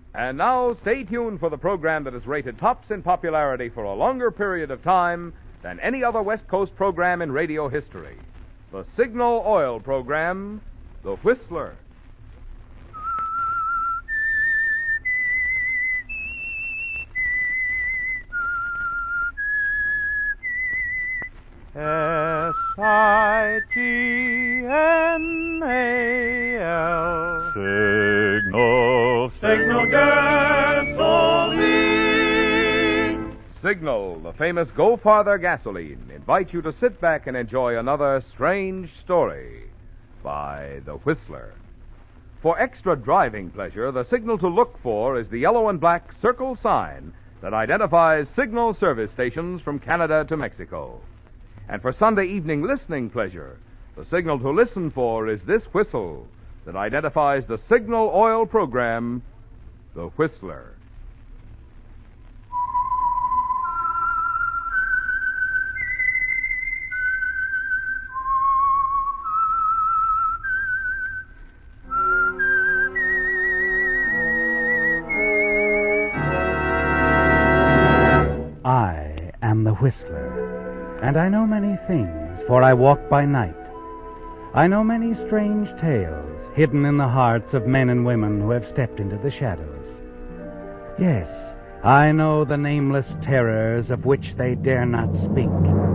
And now, stay tuned for the program that is rated tops in popularity for a longer period of time than any other West Coast program in radio history. The Signal Oil program, The Whistler. S-I-G-N-A-L Signal gasoline. Signal, the famous Go Farther gasoline, invites you to sit back and enjoy another strange story by The Whistler. For extra driving pleasure, the signal to look for is the yellow and black circle sign that identifies Signal service stations from Canada to Mexico. And for Sunday evening listening pleasure, the signal to listen for is this whistle that identifies the Signal Oil program, The Whistler. I am the Whistler, and I know many things, for I walk by night. I know many strange tales hidden in the hearts of men and women who have stepped into the shadows. Yes, I know the nameless terrors of which they dare not speak.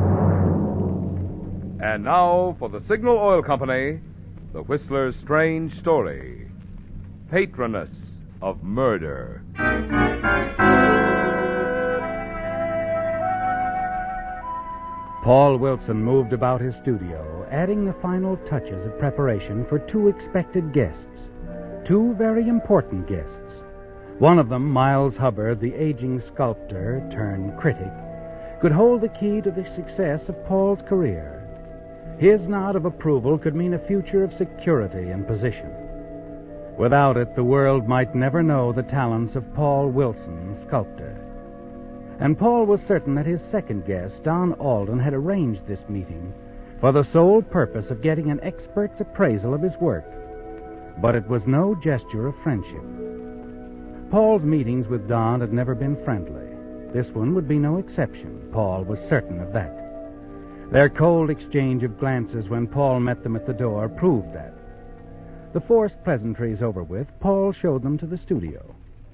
And now, for the Signal Oil Company, The Whistler's strange story, Patroness of Murder. Paul Wilson moved about his studio, adding the final touches of preparation for two expected guests, two very important guests. One of them, Miles Hubbard, the aging sculptor turned critic, could hold the key to the success of Paul's career. His nod of approval could mean a future of security and position. Without it, the world might never know the talents of Paul Wilson, sculptor. And Paul was certain that his second guest, Don Alden, had arranged this meeting for the sole purpose of getting an expert's appraisal of his work. But it was no gesture of friendship. Paul's meetings with Don had never been friendly. This one would be no exception. Paul was certain of that. Their cold exchange of glances when Paul met them at the door proved that. The forced pleasantries over with, Paul showed them to the studio.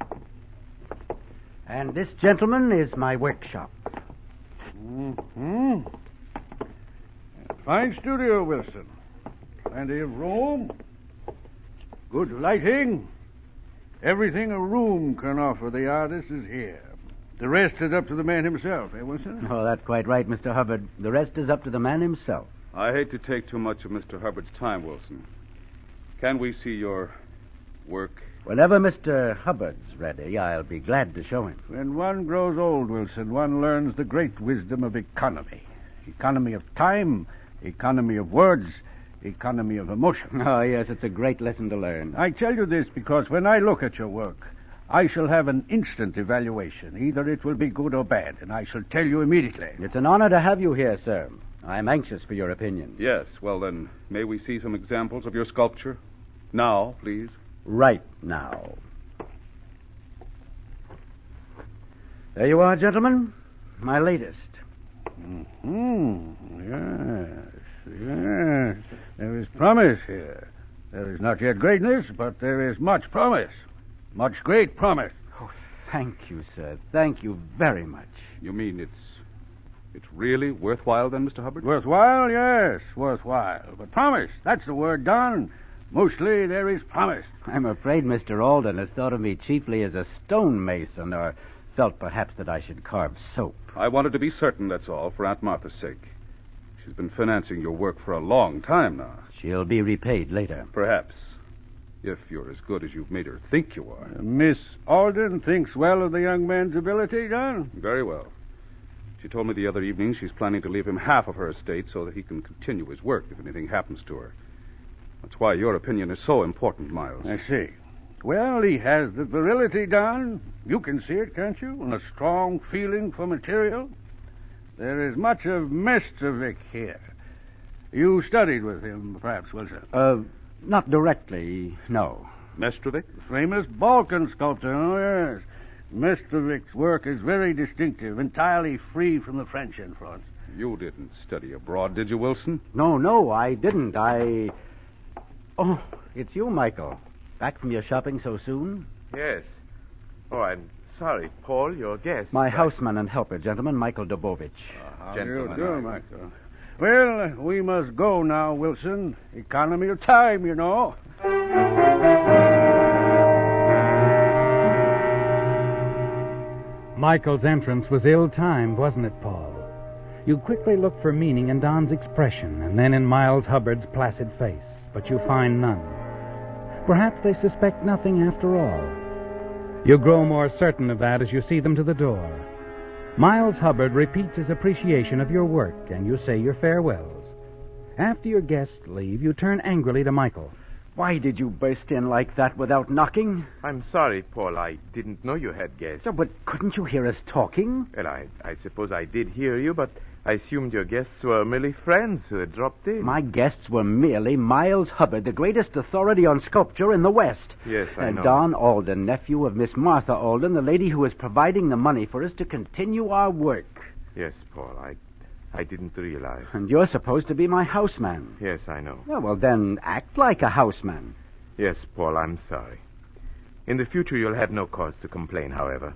And this, gentlemen, is my workshop. Mm-hmm. Fine studio, Wilson. Plenty of room. Good lighting. Everything a room can offer the artist is here. The rest is up to the man himself, eh, Wilson? Oh, that's quite right, Mr. Hubbard. The rest is up to the man himself. I hate to take too much of Mr. Hubbard's time, Wilson. Can we see your work? Whenever Mr. Hubbard's ready, I'll be glad to show him. When one grows old, Wilson, one learns the great wisdom of economy. Economy of time, economy of words, economy of emotion. Oh, yes, it's a great lesson to learn. I tell you this because when I look at your work, I shall have an instant evaluation. Either it will be good or bad, and I shall tell you immediately. It's an honor to have you here, sir. I'm anxious for your opinion. Yes, well then, may we see some examples of your sculpture? Now, please. Right now. There you are, gentlemen. My latest. Yes. There is promise here. There is not yet greatness, but there is much promise. Much great promise. Oh, thank you, sir. Thank you very much. You mean it's really worthwhile then, Mr. Hubbard? Worthwhile, yes, worthwhile. But promise, that's the word, Don. Mostly there is promise. I'm afraid Mr. Alden has thought of me chiefly as a stonemason, or felt perhaps that I should carve soap. I wanted to be certain, that's all, for Aunt Martha's sake. She's been financing your work for a long time now. She'll be repaid later. Perhaps. If you're as good as you've made her think you are. Miss Alden thinks well of the young man's ability, Don? Very well. She told me the other evening she's planning to leave him half of her estate so that he can continue his work if anything happens to her. That's why your opinion is so important, Miles. I see. Well, he has the virility, Don. You can see it, can't you? And a strong feeling for material. There is much of Mestevic here. You studied with him, perhaps, Wilson? Not directly, no. Mestrovic? Famous Balkan sculptor, oh, yes. Mestrovic's work is very distinctive, entirely free from the French influence. You didn't study abroad, did you, Wilson? No, I didn't. Oh, it's you, Michael. Back from your shopping so soon? Yes. Oh, I'm sorry, Paul, your guest. My houseman and helper, gentlemen, Michael Dobovich. How do you Gentlemen, do, Michael? Well, we must go now, Wilson. Economy of time, you know. Michael's entrance was ill-timed, wasn't it, Paul? You quickly look for meaning in Don's expression and then in Miles Hubbard's placid face, but you find none. Perhaps they suspect nothing after all. You grow more certain of that as you see them to the door. Miles Hubbard repeats his appreciation of your work, and you say your farewells. After your guests leave, you turn angrily to Michael. Why did you burst in like that without knocking? I'm sorry, Paul. I didn't know you had guests. Oh, but couldn't you hear us talking? Well, I suppose I did hear you, but I assumed your guests were merely friends who had dropped in. My guests were merely Miles Hubbard, the greatest authority on sculpture in the West. Yes, I know. Don Alden, nephew of Miss Martha Alden, the lady who is providing the money for us to continue our work. Yes, Paul. I didn't realize. And you're supposed to be my houseman. Yes, I know. Oh, well, then act like a houseman. Yes, Paul, I'm sorry. In the future, you'll have no cause to complain, however.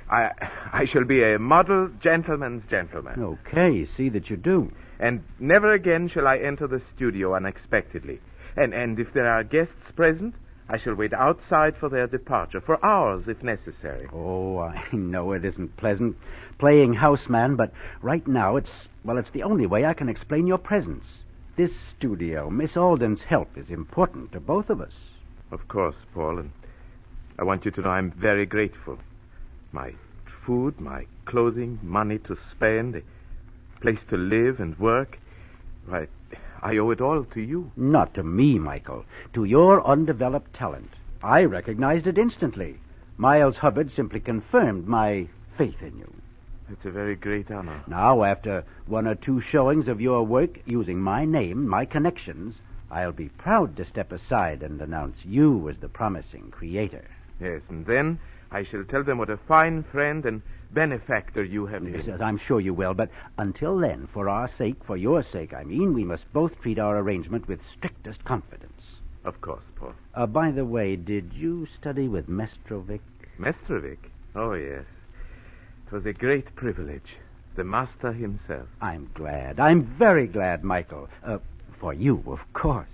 I shall be a model gentleman's gentleman. Okay, see that you do. And never again shall I enter the studio unexpectedly. And if there are guests present, I shall wait outside for their departure, for hours if necessary. Oh, I know it isn't pleasant playing houseman, but right now it's the only way I can explain your presence. This studio, Miss Alden's help is important to both of us. Of course, Paul, and I want you to know I'm very grateful. My food, my clothing, money to spend, a place to live and work, why, I owe it all to you. Not to me, Michael. To your undeveloped talent. I recognized it instantly. Miles Hubbard simply confirmed my faith in you. It's a very great honor. Now, after one or two showings of your work using my name, my connections, I'll be proud to step aside and announce you as the promising creator. Yes, and then I shall tell them what a fine friend and benefactor you have been. Yes, I'm sure you will, but until then, for our sake, for your sake, we must both treat our arrangement with strictest confidence. Of course, Paul. By the way, did you study with Mestrovic? Mestrovic? Oh, yes. It was a great privilege. The master himself. I'm glad. I'm very glad, Michael. For you, of course.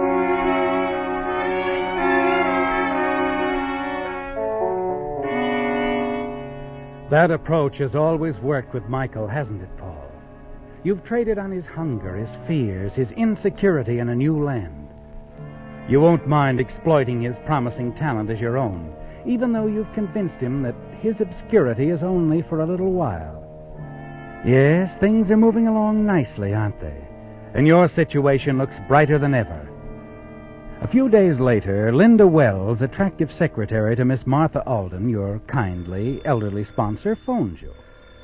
That approach has always worked with Michael, hasn't it, Paul? You've traded on his hunger, his fears, his insecurity in a new land. You won't mind exploiting his promising talent as your own, even though you've convinced him that his obscurity is only for a little while. Yes, things are moving along nicely, aren't they? And your situation looks brighter than ever. A few days later, Linda Wells, attractive secretary to Miss Martha Alden, your kindly, elderly sponsor, phones you.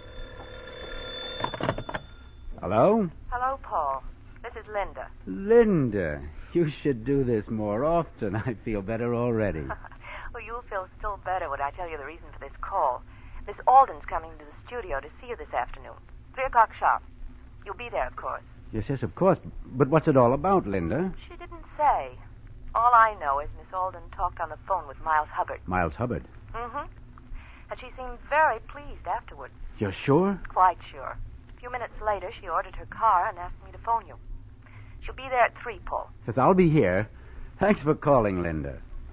Hello? Hello, Paul. This is Linda. Linda, you should do this more often. I feel better already. Well, you'll feel still better when I tell you the reason for this call. Miss Alden's coming to the studio to see you this afternoon. 3 o'clock sharp. You'll be there, of course. Yes, of course. But what's it all about, Linda? She didn't say. All I know is Miss Alden talked on the phone with Miles Hubbard. Miles Hubbard? Mm-hmm. And she seemed very pleased afterwards. You're sure? Quite sure. A few minutes later, she ordered her car and asked me to phone you. She'll be there at 3, Paul. Yes, I'll be here. Thanks for calling, Linda.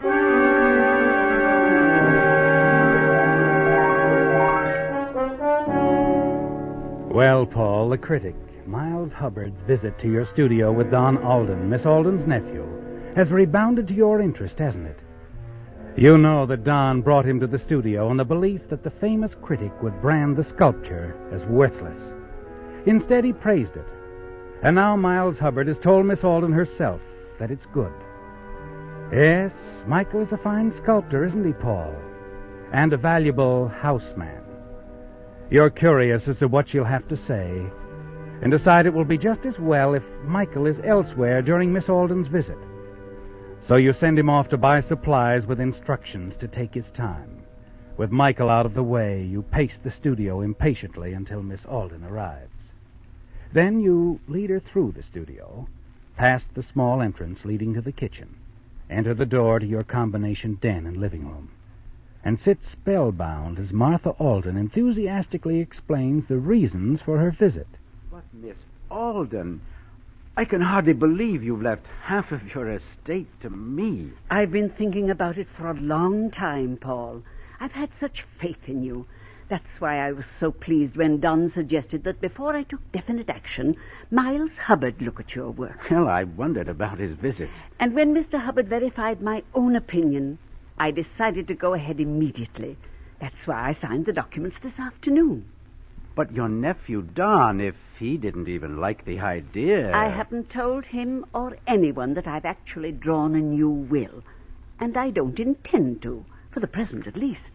Well, Paul, the critic, Miles Hubbard's visit to your studio with Don Alden, Miss Alden's nephew, has rebounded to your interest, hasn't it? You know that Don brought him to the studio on the belief that the famous critic would brand the sculpture as worthless. Instead, he praised it. And now Miles Hubbard has told Miss Alden herself that it's good. Yes, Michael is a fine sculptor, isn't he, Paul? And a valuable houseman. You're curious as to what she'll have to say, and decide it will be just as well if Michael is elsewhere during Miss Alden's visit. So you send him off to buy supplies with instructions to take his time. With Michael out of the way, you pace the studio impatiently until Miss Alden arrives. Then you lead her through the studio, past the small entrance leading to the kitchen, enter the door to your combination den and living room, and sit spellbound as Martha Alden enthusiastically explains the reasons for her visit. But, Miss Alden, I can hardly believe you've left half of your estate to me. I've been thinking about it for a long time, Paul. I've had such faith in you. That's why I was so pleased when Don suggested that before I took definite action, Miles Hubbard look at your work. Well, I wondered about his visit. And when Mr. Hubbard verified my own opinion, I decided to go ahead immediately. That's why I signed the documents this afternoon. But your nephew, Don, if he didn't even like the idea... I haven't told him or anyone that I've actually drawn a new will. And I don't intend to, for the present at least.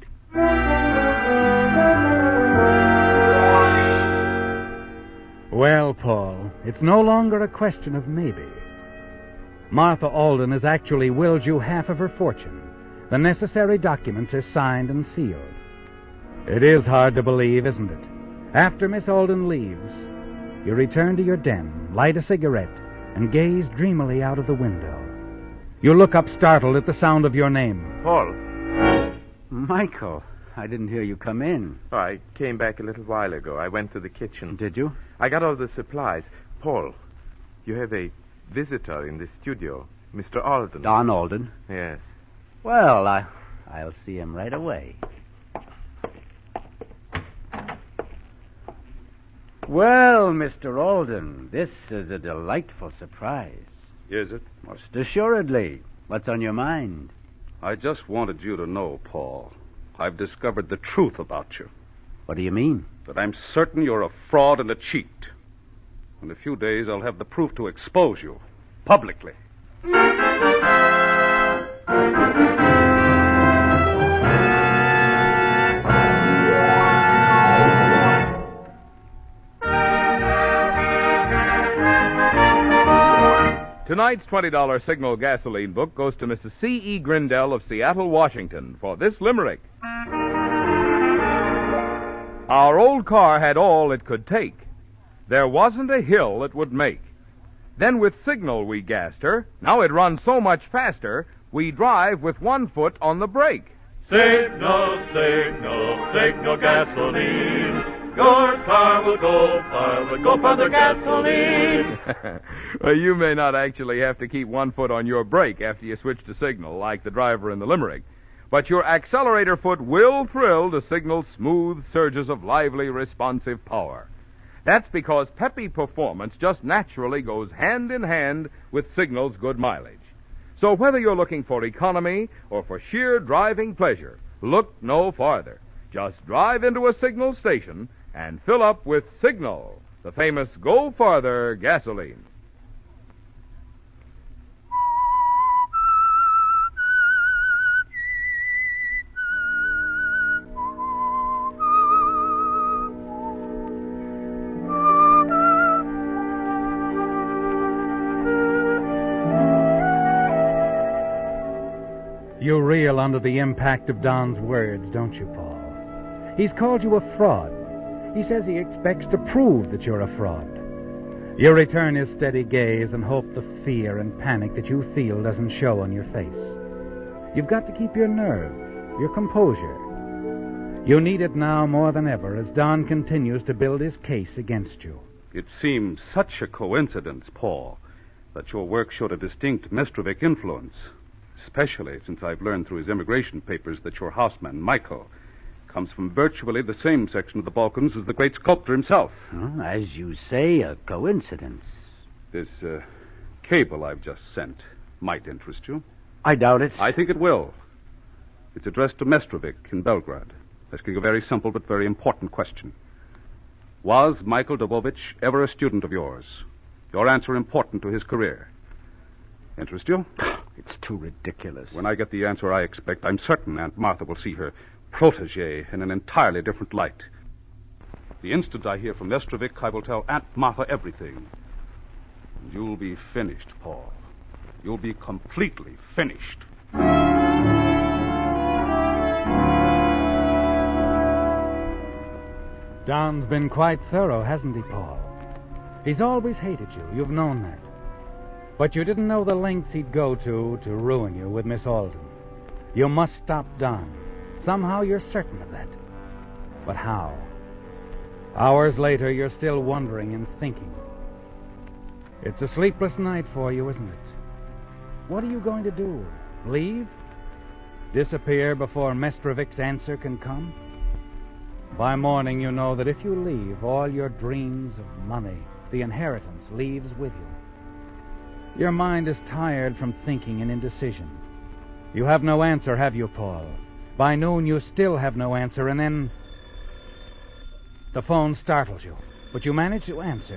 Well, Paul, it's no longer a question of maybe. Martha Alden has actually willed you half of her fortune. The necessary documents are signed and sealed. It is hard to believe, isn't it? After Miss Alden leaves, you return to your den, light a cigarette, and gaze dreamily out of the window. You look up startled at the sound of your name. Paul. Michael, I didn't hear you come in. Oh, I came back a little while ago. I went to the kitchen. Did you? I got all the supplies. Paul, you have a visitor in the studio, Mr. Alden. Don Alden? Yes. Well, I'll see him right away. Well, Mr. Alden, this is a delightful surprise. Is it? Most assuredly. What's on your mind? I just wanted you to know, Paul. I've discovered the truth about you. What do you mean? That I'm certain you're a fraud and a cheat. In a few days, I'll have the proof to expose you. Publicly. Tonight's $20 Signal gasoline book goes to Mrs. C.E. Grindell of Seattle, Washington, for this limerick. Our old car had all it could take. There wasn't a hill it would make. Then with Signal we gassed her. Now it runs so much faster, we drive with 1 foot on the brake. Signal, signal, signal gasoline. Your car will go far the gasoline. Well, you may not actually have to keep 1 foot on your brake after you switch to Signal, like the driver in the limerick. But your accelerator foot will thrill to Signal's smooth surges of lively, responsive power. That's because peppy performance just naturally goes hand in hand with Signal's good mileage. So whether you're looking for economy or for sheer driving pleasure, look no farther. Just drive into a Signal station and fill up with Signal, the famous Go Farther gasoline. You reel under the impact of Don's words, don't you, Paul? He's called you a fraud. He says he expects to prove that you're a fraud. You return his steady gaze and hope the fear and panic that you feel doesn't show on your face. You've got to keep your nerve, your composure. You need it now more than ever as Don continues to build his case against you. It seems such a coincidence, Paul, that your work showed a distinct Mestrovic influence, especially since I've learned through his immigration papers that your houseman, Michael, comes from virtually the same section of the Balkans as the great sculptor himself. Oh, as you say, a coincidence. This cable I've just sent might interest you. I doubt it. I think it will. It's addressed to Mestrovic in Belgrade, asking a very simple but very important question. Was Michael Dobovich ever a student of yours? Your answer important to his career. Interest you? It's too ridiculous. When I get the answer I expect, I'm certain Aunt Martha will see her protege in an entirely different light. The instant I hear from Mestrovic, I will tell Aunt Martha everything. And you'll be finished, Paul. you'll be completely finished. Don's been quite thorough, hasn't he, Paul? He's always hated you. You've known that. But you didn't know the lengths he'd go to ruin you with Miss Alden. You must stop Don. Somehow you're certain of that. But how? Hours later, you're still wondering and thinking. It's a sleepless night for you, isn't it? What are you going to do? Leave? Disappear before Mestrovic's answer can come? By morning, you know that if you leave, all your dreams of money, the inheritance, leaves with you. Your mind is tired from thinking and indecision. You have no answer, have you, Paul? By noon, you still have no answer, and then the phone startles you, but you manage to answer.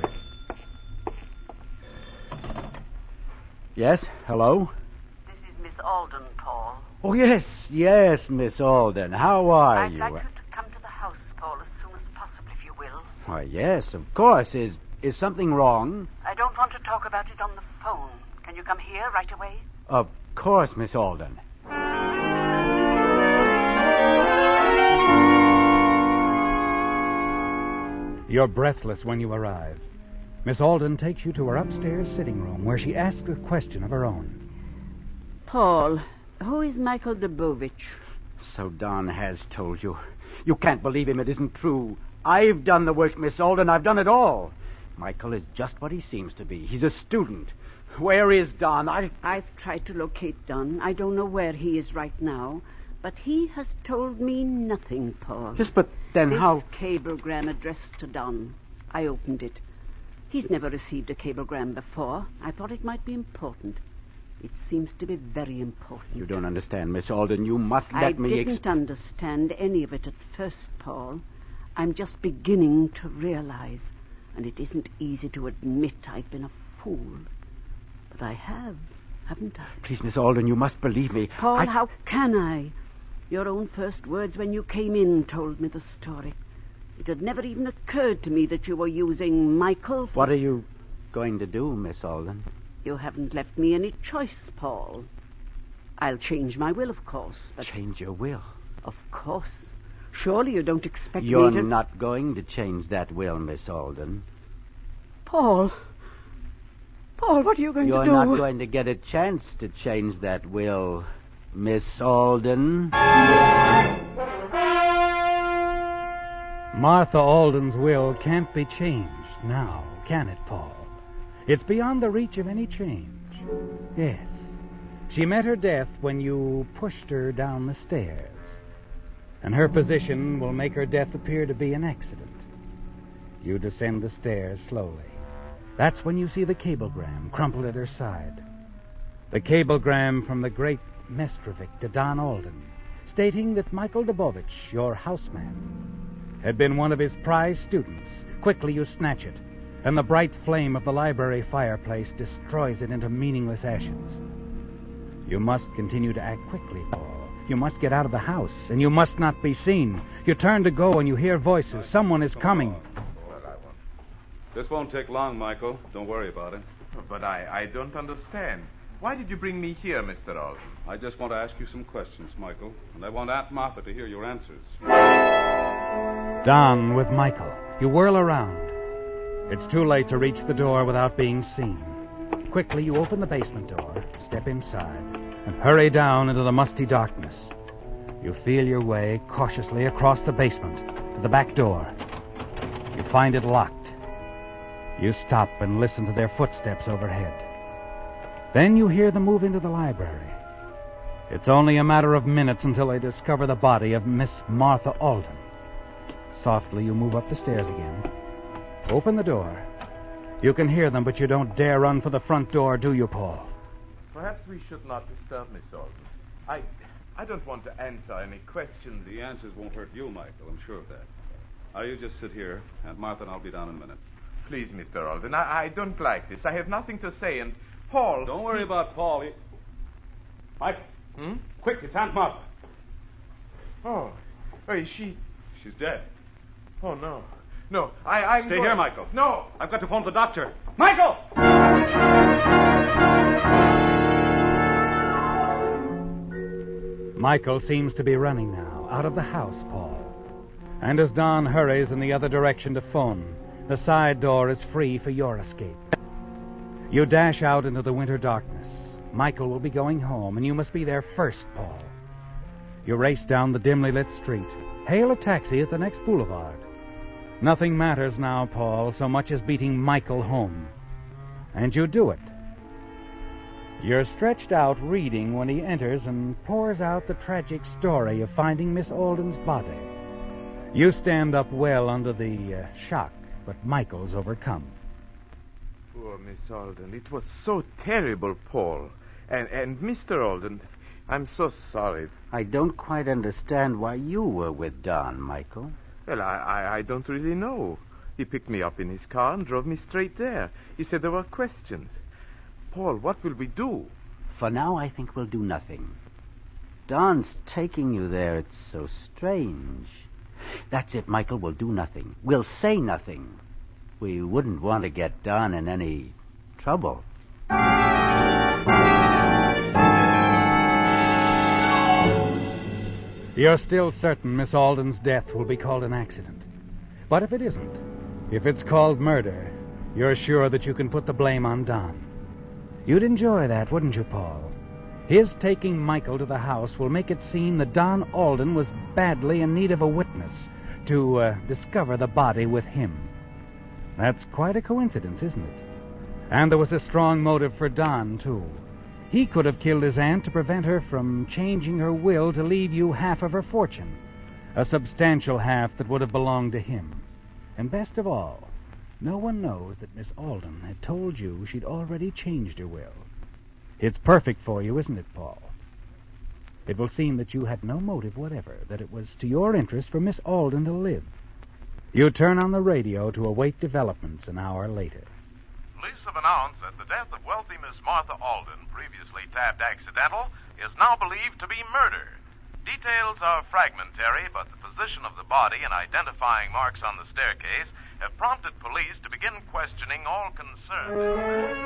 Yes, hello? This is Miss Alden, Paul. Oh, yes, Miss Alden. How are I'd you? like you to come to the house, Paul, as soon as possible, if you will. Why, yes, of course. Is something wrong? I don't want to talk about it on the phone. Can you come here right away? Of course, Miss Alden. You're breathless when you arrive. Miss Alden takes you to her upstairs sitting room, where she asks a question of her own. Paul, who is Michael Dubovich? So Don has told you. You can't believe him. It isn't true. I've done the work, Miss Alden. I've done it all. Michael is just what he seems to be. He's a student. Where is Don? I've tried to locate Don. I don't know where he is right now. But he has told me nothing, Paul. Yes, but then how... This cablegram addressed to Don. I opened it. He's never received a cablegram before. I thought it might be important. It seems to be very important. You don't understand, Miss Alden. You must let me... I didn't understand any of it at first, Paul. I'm just beginning to realize. And it isn't easy to admit I've been a fool. But I have, haven't I? Please, Miss Alden, you must believe me. Paul, how can I? Your own first words when you came in told me the story. It had never even occurred to me that you were using Michael for... What are you going to do, Miss Alden? You haven't left me any choice, Paul. I'll change my will, of course, but... Change your will? Of course. Surely you don't expect You're me to... not going to change that will, Miss Alden. Paul, what are you going to do? You're not going to get a chance to change that will, Miss Alden. Martha Alden's will can't be changed now, can it, Paul? It's beyond the reach of any change. Yes. She met her death when you pushed her down the stairs. And her position will make her death appear to be an accident. You descend the stairs slowly. That's when you see the cablegram crumpled at her side. The cablegram from the great Mestrovic to Don Alden, stating that Michael Dubovich, your houseman, had been one of his prize students. Quickly you snatch it, and the bright flame of the library fireplace destroys it into meaningless ashes. You must continue to act quickly, Paul. You must get out of the house, and you must not be seen. You turn to go, and you hear voices. Someone is coming. This won't take long, Michael. Don't worry about it. But I don't understand. Why did you bring me here, Mr. Alden? I just want to ask you some questions, Michael, and I want Aunt Martha to hear your answers. Don with Michael. You whirl around. It's too late to reach the door without being seen. Quickly, you open the basement door, step inside, and hurry down into the musty darkness. You feel your way cautiously across the basement to the back door. You find it locked. You stop and listen to their footsteps overhead. Then you hear them move into the library. It's only a matter of minutes until they discover the body of Miss Martha Alden. Softly, you move up the stairs again. Open the door. You can hear them, but you don't dare run for the front door, do you, Paul? Perhaps we should not disturb Miss Alden. I don't want to answer any questions. The answers won't hurt you, Michael. I'm sure of that. Now, you just sit here. Aunt Martha and I'll be down in a minute. Please, Mr. Alden, I don't like this. I have nothing to say, and Paul... Don't worry about Paul. Mike. Quick, it's Aunt Martha. Oh, is she... She's dead. Oh, no. No, I'm Stay here, Michael. No! I've got to phone the doctor. Michael! Michael seems to be running now, out of the house, Paul. And as Don hurries in the other direction to phone, the side door is free for your escape. You dash out into the winter darkness. Michael will be going home, and you must be there first, Paul. You race down the dimly lit street, hail a taxi at the next boulevard. Nothing matters now, Paul, so much as beating Michael home. And you do it. You're stretched out reading when he enters and pours out the tragic story of finding Miss Alden's body. You stand up well under the shock, but Michael's overcome. Poor Miss Alden. It was so terrible, Paul. And Mr. Alden, I'm so sorry. I don't quite understand why you were with Don, Michael. Well, I don't really know. He picked me up in his car and drove me straight there. He said there were questions. Paul, what will we do? For now, I think we'll do nothing. Don's taking you there. It's so strange. That's it, Michael. We'll do nothing. We'll say nothing. We wouldn't want to get Don in any trouble. You're still certain Miss Alden's death will be called an accident. But if it isn't, if it's called murder, you're sure that you can put the blame on Don. You'd enjoy that, wouldn't you, Paul? His taking Michael to the house will make it seem that Don Alden was badly in need of a witness to discover the body with him. That's quite a coincidence, isn't it? And there was a strong motive for Don, too. He could have killed his aunt to prevent her from changing her will to leave you half of her fortune, a substantial half that would have belonged to him. And best of all, no one knows that Miss Alden had told you she'd already changed her will. It's perfect for you, isn't it, Paul? It will seem that you had no motive whatever, that it was to your interest for Miss Alden to live. You turn on the radio to await developments an hour later. Police have announced that the death of wealthy Miss Martha Alden, previously tabbed accidental, is now believed to be murder. Details are fragmentary, but the position of the body and identifying marks on the staircase have prompted police to begin questioning all concerned.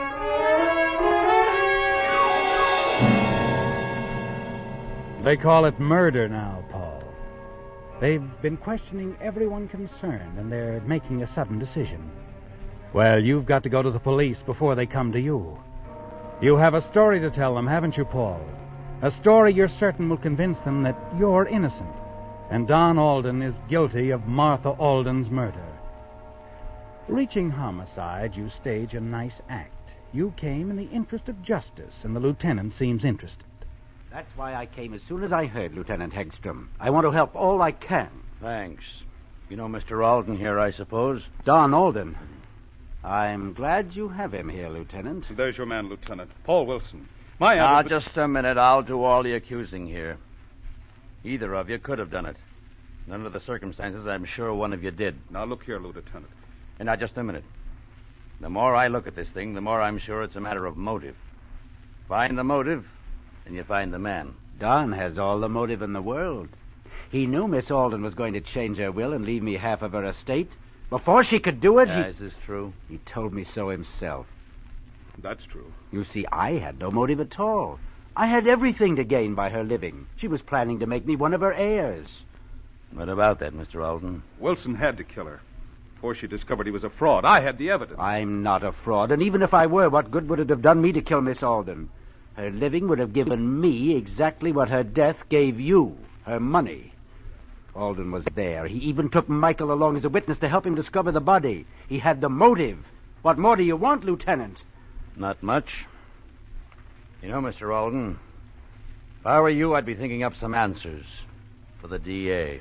They call it murder now, Paul. They've been questioning everyone concerned, and they're making a sudden decision. Well, you've got to go to the police before they come to you. You have a story to tell them, haven't you, Paul? A story you're certain will convince them that you're innocent, and Don Alden is guilty of Martha Alden's murder. Reaching homicide, you stage a nice act. You came in the interest of justice, and the lieutenant seems interested. That's why I came as soon as I heard, Lieutenant Hegstrom. I want to help all I can. Thanks. You know Mr. Alden here, I suppose? Don Alden. I'm glad you have him here, Lieutenant. There's your man, Lieutenant. Paul Wilson. Now, just a minute. I'll do all the accusing here. Either of you could have done it. Under the circumstances, I'm sure one of you did. Now, look here, Lieutenant. And now, just a minute. The more I look at this thing, the more I'm sure it's a matter of motive. Find the motive, and you find the man. Don has all the motive in the world. He knew Miss Alden was going to change her will and leave me half of her estate. Before she could do it, Is this true? He told me so himself. That's true. You see, I had no motive at all. I had everything to gain by her living. She was planning to make me one of her heirs. What about that, Mr. Alden? Wilson had to kill her before she discovered he was a fraud. I had the evidence. I'm not a fraud, and even if I were, what good would it have done me to kill Miss Alden? Her living would have given me exactly what her death gave you, her money. Alden was there. He even took Michael along as a witness to help him discover the body. He had the motive. What more do you want, Lieutenant? Not much. You know, Mr. Alden, if I were you, I'd be thinking up some answers for the DA.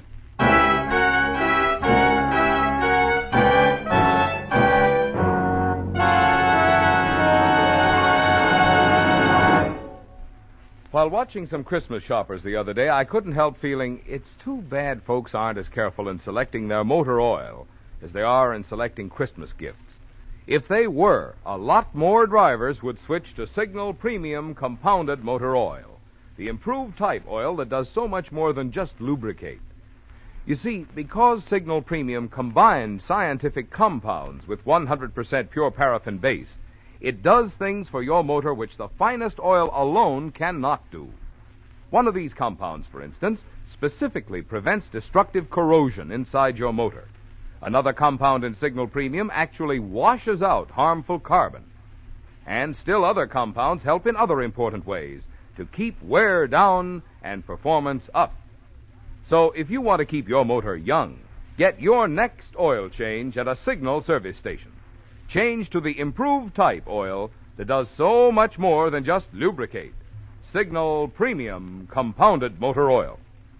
While watching some Christmas shoppers the other day, I couldn't help feeling it's too bad folks aren't as careful in selecting their motor oil as they are in selecting Christmas gifts. If they were, a lot more drivers would switch to Signal Premium Compounded Motor Oil, the improved type oil that does so much more than just lubricate. You see, because Signal Premium combines scientific compounds with 100% pure paraffin base, it does things for your motor which the finest oil alone cannot do. One of these compounds, for instance, specifically prevents destructive corrosion inside your motor. Another compound in Signal Premium actually washes out harmful carbon. And still other compounds help in other important ways to keep wear down and performance up. So if you want to keep your motor young, get your next oil change at a Signal service station. Change to the improved type oil that does so much more than just lubricate. Signal Premium Compounded Motor Oil.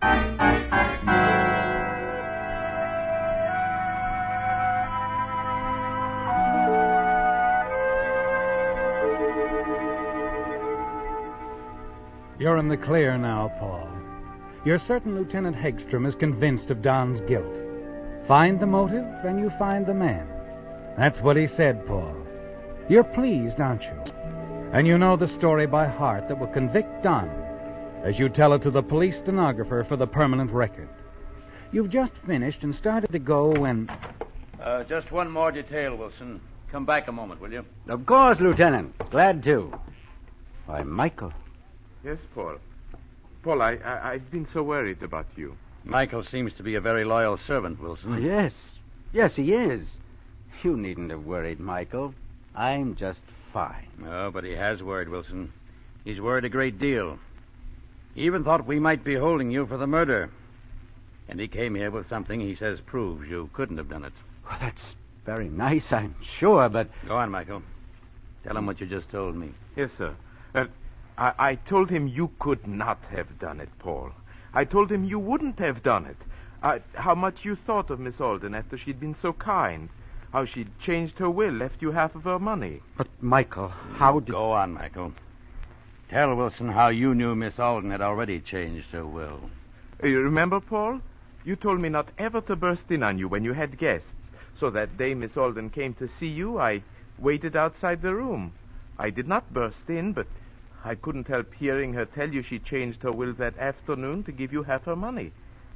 You're in the clear now, Paul. You're certain Lieutenant Hegstrom is convinced of Don's guilt. Find the motive, and you find the man. That's what he said, Paul. You're pleased, aren't you? And you know the story by heart that will convict Don as you tell it to the police stenographer for the permanent record. You've just finished and started to go when... Just one more detail, Wilson. Come back a moment, will you? Of course, Lieutenant. Glad to. Why, Michael. Yes, Paul. Paul, I've been so worried about you. Michael seems to be a very loyal servant, Wilson. Oh, yes. Yes, he is. You needn't have worried, Michael. I'm just fine. Oh, but he has worried, Wilson. He's worried a great deal. He even thought we might be holding you for the murder. And he came here with something he says proves you couldn't have done it. Well, that's very nice, I'm sure, but... Go on, Michael. Tell him what you just told me. Yes, sir. I told him you could not have done it, Paul. I told him you wouldn't have done it. How much you thought of Miss Alden after she'd been so kind. How she'd changed her will, left you half of her money. But, Michael, how did... Go on, Michael. Tell Wilson how you knew Miss Alden had already changed her will. You remember, Paul? You told me not ever to burst in on you when you had guests. So that day Miss Alden came to see you, I waited outside the room. I did not burst in, but I couldn't help hearing her tell you she changed her will that afternoon to give you half her money.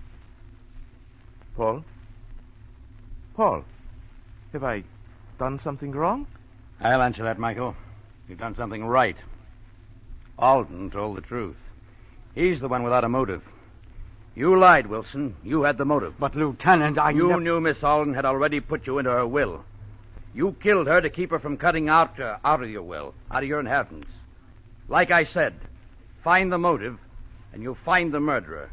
Paul? Paul, have I done something wrong? I'll answer that, Michael. You've done something right. Alden told the truth. He's the one without a motive. You lied, Wilson. You had the motive. But, Lieutenant, You knew Miss Alden had already put you into her will. You killed her to keep her from cutting out of your will, out of your inheritance. Like I said, find the motive, and you'll find the murderer.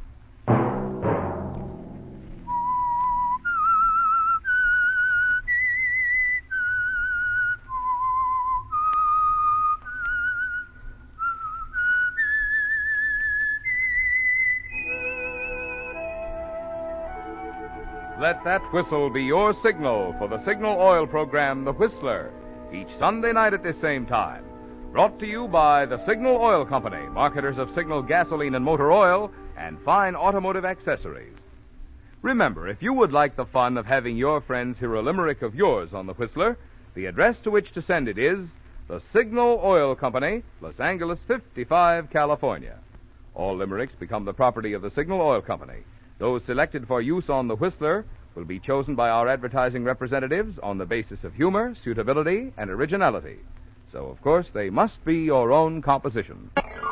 Let that whistle be your signal for the Signal Oil program, The Whistler, each Sunday night at this same time. Brought to you by the Signal Oil Company, marketers of Signal gasoline and motor oil and fine automotive accessories. Remember, if you would like the fun of having your friends hear a limerick of yours on The Whistler, the address to which to send it is the Signal Oil Company, Los Angeles 55, California. All limericks become the property of the Signal Oil Company. Those selected for use on The Whistler will be chosen by our advertising representatives on the basis of humor, suitability, and originality. So, of course, they must be your own composition.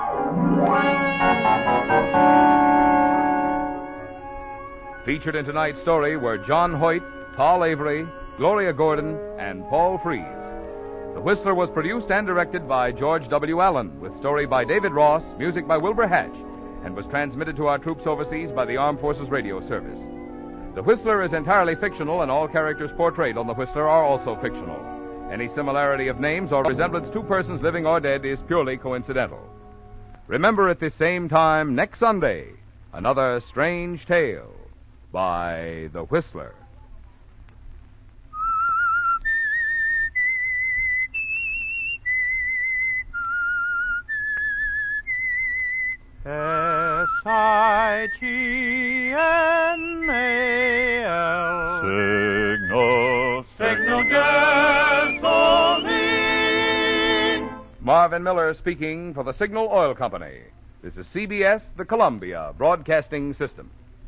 Featured in tonight's story were John Hoyt, Paul Avery, Gloria Gordon, and Paul Frees. The Whistler was produced and directed by George W. Allen, with story by David Ross, music by Wilbur Hatch, and was transmitted to our troops overseas by the Armed Forces Radio Service. The Whistler is entirely fictional, and all characters portrayed on The Whistler are also fictional. Any similarity of names or resemblance to persons living or dead is purely coincidental. Remember at this same time next Sunday, another strange tale by The Whistler. Signal, Signal gasoline. Marvin Miller speaking for the Signal Oil Company. This is CBS, the Columbia Broadcasting System.